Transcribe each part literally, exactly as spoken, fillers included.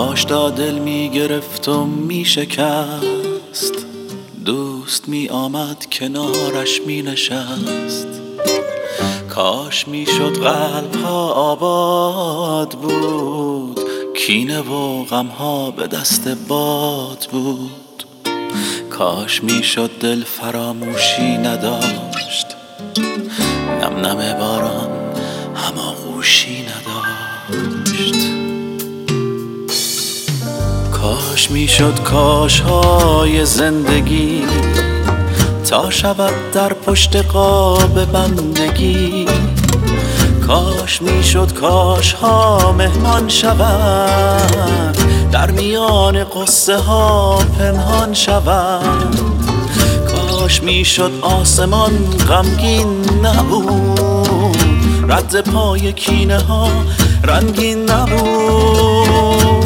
داشتا دل می گرفت و می شکست، دوست می آمد کنارش می نشست. کاش می شد قلب ها آباد بود، کینه و غم ها به دست باد بود. کاش می شد دل فراموشی نداشت، نم نم باران هماغوشی نداشت. کاش می شد کاش های زندگی تا شود در پشت قاب بندگی. کاش می شد کاش ها مهمان شود، در میان قصه ها پنهان شود. کاش می شد آسمان غمگین نبود، رد پای کینه ها رنگین نبود.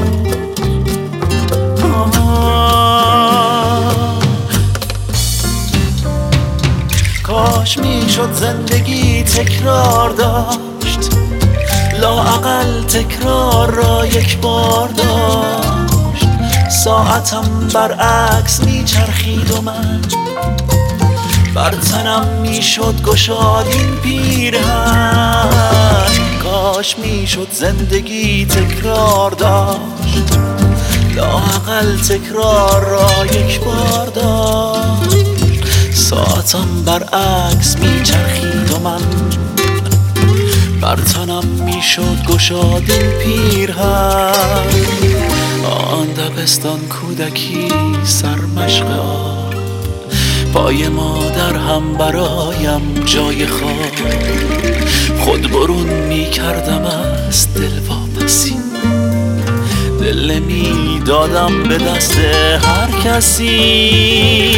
کاش می شد زندگی تکرار داشت، لااقل تکرار را یک بار داشت. ساعتم برعکس می چرخید و من بر تنم می شد گشاد این پیرهن. کاش می شد زندگی تکرار داشت، لااقل تکرار را یک بار داشت. ساعتم برعکس می چرخید و من بر تنم می شد گشاد این پیرهن. آن دبستان کودکی سرمشق آب، پای مادر هم برایم جای خواب. خود برون می کردم از دل واپسی، دل نمی دادم به دست هر کسی.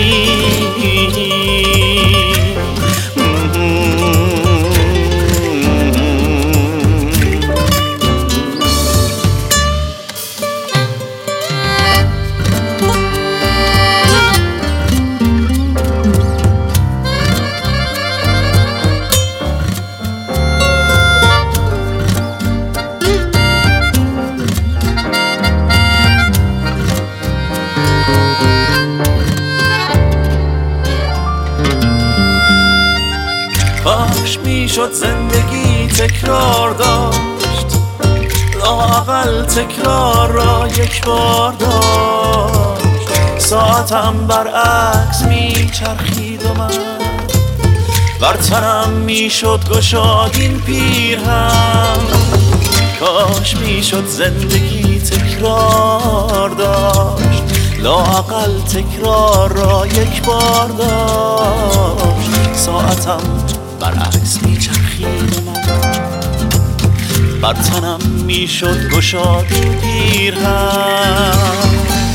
کاش می شد زندگی تکرار داشت، لااقل تکرار را یک بار داشت. ساعتم برعکس می چرخید و من بر تنم می شد گشاد این پیرهن. کاش می شد زندگی تکرار داشت، لااقل تکرار را یک بار داشت. ساعتم برعکس می چرخید و من بر تنم می شد گشاد این پیرهن.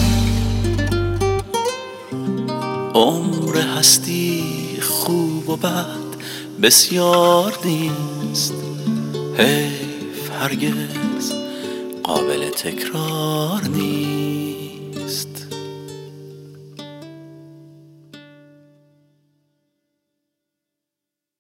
عمر هستی خوب و بد بسیار نیست، حیف هرگز قابل تکرار نیست.